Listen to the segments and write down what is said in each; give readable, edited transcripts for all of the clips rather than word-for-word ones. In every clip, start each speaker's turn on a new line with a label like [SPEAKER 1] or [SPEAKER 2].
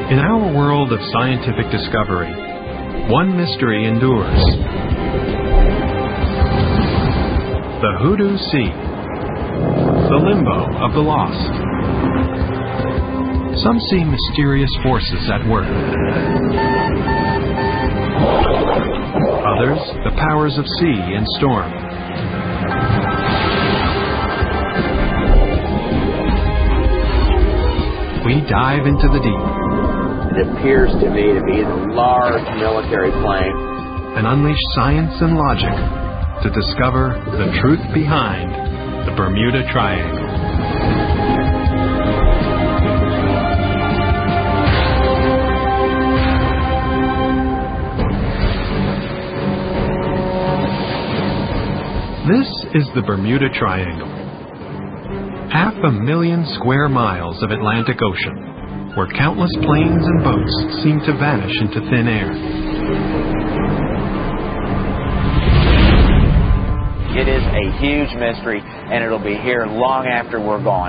[SPEAKER 1] In our world of scientific discovery, one mystery endures. The Hoodoo Sea, the limbo of the lost. Some see mysterious forces at work. Others, the powers of sea and storm. We dive into the deep.
[SPEAKER 2] It appears to me to be a large military plane.
[SPEAKER 1] And unleash science and logic to discover the truth behind the Bermuda Triangle. This is the Bermuda Triangle. 500,000 square miles of Atlantic Ocean, where countless planes and boats seem to vanish into thin air.
[SPEAKER 2] It is a huge mystery, and it'll be here long after we're gone.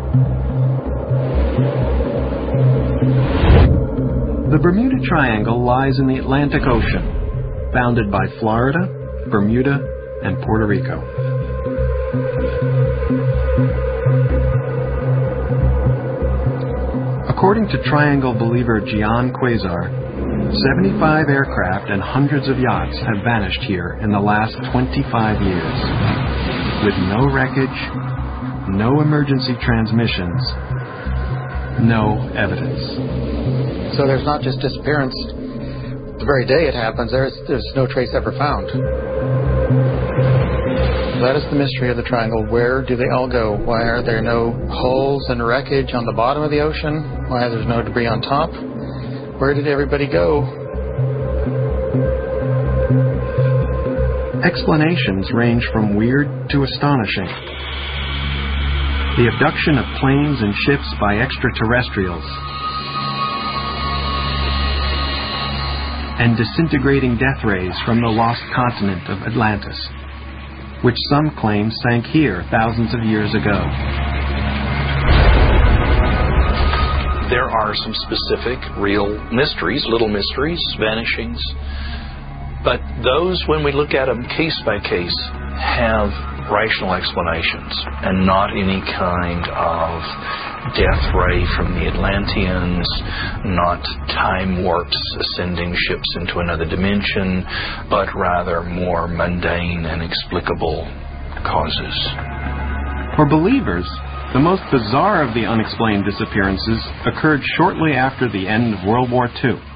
[SPEAKER 1] The Bermuda Triangle lies in the Atlantic Ocean, bounded by Florida, Bermuda, and Puerto Rico. According to Triangle believer Gian Quasar, 75 aircraft and hundreds of yachts have vanished here in the last 25 years, with no wreckage, no emergency transmissions, no evidence.
[SPEAKER 3] So there's not just disappearance the very day it happens, there's no trace ever found. That is the mystery of the triangle. Where do they all go? Why are there no hulls and wreckage on the bottom of the ocean? Why there's no debris on top? Where did everybody go?
[SPEAKER 1] Explanations range from weird to astonishing. The abduction of planes and ships by extraterrestrials, and disintegrating death rays from the lost continent of Atlantis, which some claim sank here thousands of years ago.
[SPEAKER 4] There are some specific, real mysteries, little mysteries, vanishings. But those, when we look at them case by case, have rational explanations and not any kind of death ray from the Atlanteans, not time warps sending ships into another dimension, but rather more mundane and explicable causes.
[SPEAKER 1] For believers, the most bizarre of the unexplained disappearances occurred shortly after the end of World War II.